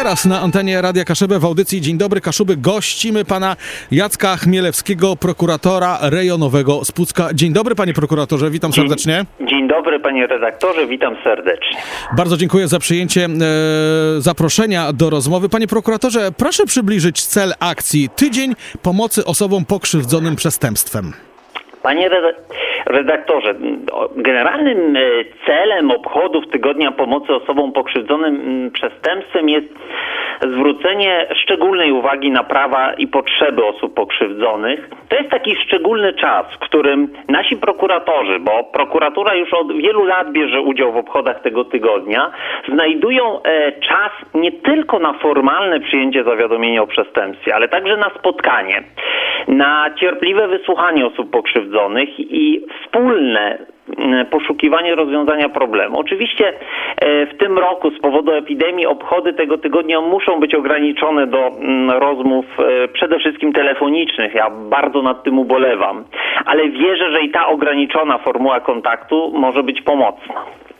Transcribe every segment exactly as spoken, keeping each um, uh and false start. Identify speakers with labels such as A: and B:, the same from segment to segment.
A: teraz na antenie Radia Kaszebę w audycji Dzień Dobry Kaszuby gościmy pana Jacka Chmielewskiego, prokuratora rejonowego z Pucka. Dzień dobry, panie prokuratorze, witam serdecznie.
B: Dzień, dzień dobry, panie redaktorze, witam serdecznie.
A: Bardzo dziękuję za przyjęcie e, zaproszenia do rozmowy. Panie prokuratorze, proszę przybliżyć cel akcji Tydzień Pomocy Osobom Pokrzywdzonym Przestępstwem.
B: Panie redaktorze, generalnym celem obchodów Tygodnia Pomocy Osobom Pokrzywdzonym Przestępstwem jest zwrócenie szczególnej uwagi na prawa i potrzeby osób pokrzywdzonych. To jest taki szczególny czas, w którym nasi prokuratorzy, bo prokuratura już od wielu lat bierze udział w obchodach tego tygodnia, znajdują czas nie tylko na formalne przyjęcie zawiadomienia o przestępstwie, ale także na spotkanie, na cierpliwe wysłuchanie osób pokrzywdzonych i wspólne poszukiwanie rozwiązania problemu. Oczywiście w tym roku z powodu epidemii obchody tego tygodnia muszą być ograniczone do rozmów przede wszystkim telefonicznych. Ja bardzo nad tym ubolewam, ale wierzę, że i ta ograniczona formuła kontaktu może być pomocna.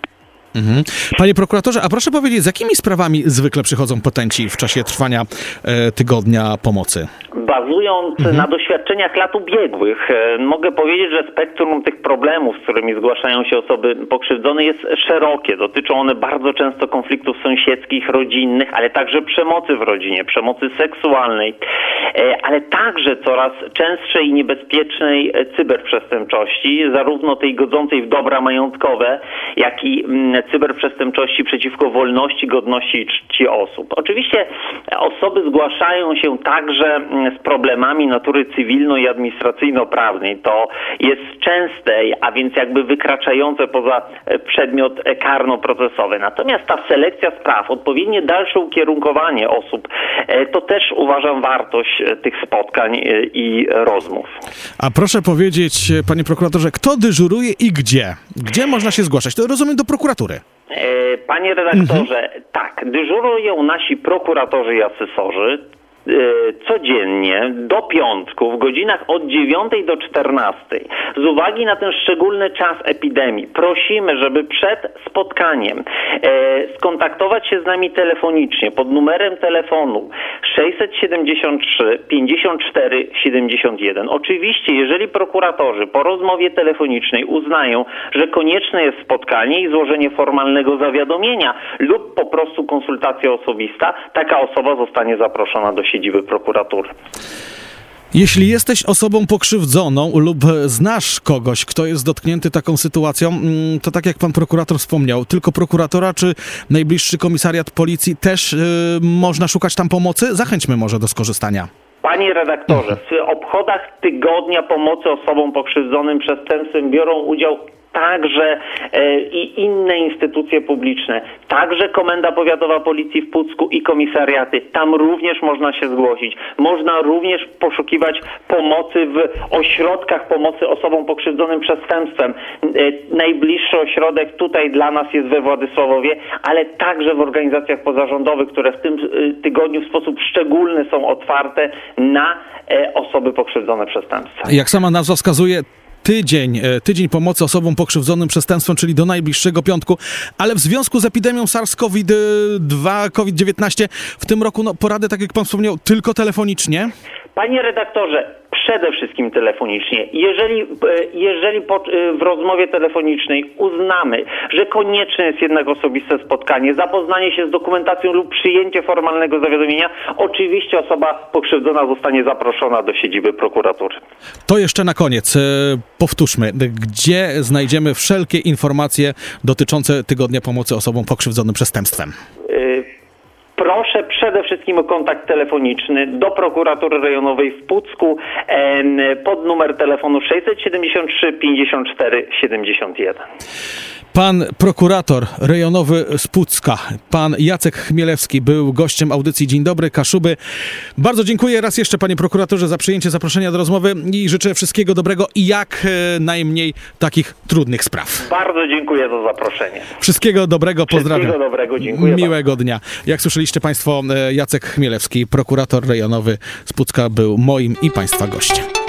A: Mhm. Panie prokuratorze, a proszę powiedzieć, z jakimi sprawami zwykle przychodzą petenci w czasie trwania e, Tygodnia Pomocy?
B: Bazując mhm. na doświadczeniach lat ubiegłych, e, mogę powiedzieć, że spektrum tych problemów, z którymi zgłaszają się osoby pokrzywdzone, jest szerokie. Dotyczą one bardzo często konfliktów sąsiedzkich, rodzinnych, ale także przemocy w rodzinie, przemocy seksualnej, e, ale także coraz częstszej i niebezpiecznej cyberprzestępczości, zarówno tej godzącej w dobra majątkowe, jak i m, cyberprzestępczości przeciwko wolności, godności i czci osób. Oczywiście osoby zgłaszają się także z problemami natury cywilno- i administracyjno-prawnej. To jest częste, a więc jakby wykraczające poza przedmiot karno-procesowy. Natomiast ta selekcja spraw, odpowiednie dalsze ukierunkowanie osób, to też uważam wartość tych spotkań i rozmów.
A: A proszę powiedzieć, panie prokuratorze, kto dyżuruje i gdzie? Gdzie można się zgłaszać? To rozumiem do prokuratury.
B: Panie redaktorze, mhm. tak, dyżurują nasi prokuratorzy i asesorzy codziennie do piątku w godzinach od dziewiątej do czternastej. Z uwagi na ten szczególny czas epidemii prosimy, żeby przed spotkaniem e, skontaktować się z nami telefonicznie pod numerem telefonu sześćset siedemdziesiąt trzy pięćdziesiąt cztery siedemdziesiąt jeden. Oczywiście, jeżeli prokuratorzy po rozmowie telefonicznej uznają, że konieczne jest spotkanie i złożenie formalnego zawiadomienia lub po prostu konsultacja osobista, taka osoba zostanie zaproszona do siedziby prokuratury.
A: Jeśli jesteś osobą pokrzywdzoną lub znasz kogoś, kto jest dotknięty taką sytuacją, to tak jak pan prokurator wspomniał, tylko prokuratora czy najbliższy komisariat policji też yy, można szukać tam pomocy? Zachęćmy może do skorzystania.
B: Panie redaktorze, w obchodach Tygodnia Pomocy Osobom Pokrzywdzonym Przestępstwem biorą udział także e, i inne instytucje publiczne, także Komenda Powiatowa Policji w Pucku i komisariaty. Tam również można się zgłosić. Można również poszukiwać pomocy w ośrodkach pomocy osobom pokrzywdzonym przestępstwem. E, najbliższy ośrodek tutaj dla nas jest we Władysławowie, ale także w organizacjach pozarządowych, które w tym e, tygodniu w sposób szczególny są otwarte na e, osoby pokrzywdzone przestępstwem.
A: Jak sama nazwa wskazuje, Tydzień, tydzień pomocy osobom pokrzywdzonym przestępstwem, czyli do najbliższego piątku, ale w związku z epidemią SARS-CoV dwa, COVID dziewiętnaście w tym roku no, porady, tak jak pan wspomniał, tylko telefonicznie?
B: Panie redaktorze, przede wszystkim telefonicznie. Jeżeli, jeżeli po, w rozmowie telefonicznej uznamy, że konieczne jest jednak osobiste spotkanie, zapoznanie się z dokumentacją lub przyjęcie formalnego zawiadomienia, oczywiście osoba pokrzywdzona zostanie zaproszona do siedziby prokuratury.
A: To jeszcze na koniec powtórzmy, gdzie znajdziemy wszelkie informacje dotyczące Tygodnia Pomocy Osobom Pokrzywdzonym Przestępstwem?
B: Proszę przede wszystkim o kontakt telefoniczny do prokuratury rejonowej w Pucku pod numer telefonu sześćset siedemdziesiąt trzy pięćdziesiąt cztery siedemdziesiąt jeden.
A: Pan prokurator rejonowy z Pucka, pan Jacek Chmielewski, był gościem audycji Dzień Dobry Kaszuby. Bardzo dziękuję raz jeszcze, panie prokuratorze, za przyjęcie zaproszenia do rozmowy i życzę wszystkiego dobrego i jak najmniej takich trudnych spraw.
B: Bardzo dziękuję za zaproszenie.
A: Wszystkiego dobrego, pozdrawiam.
B: Wszystkiego dobrego, dziękuję.
A: Miłego
B: bardzo.
A: dnia. Jak słyszeliście państwo, Jacek Chmielewski, prokurator rejonowy z Pucka, był moim i państwa gościem.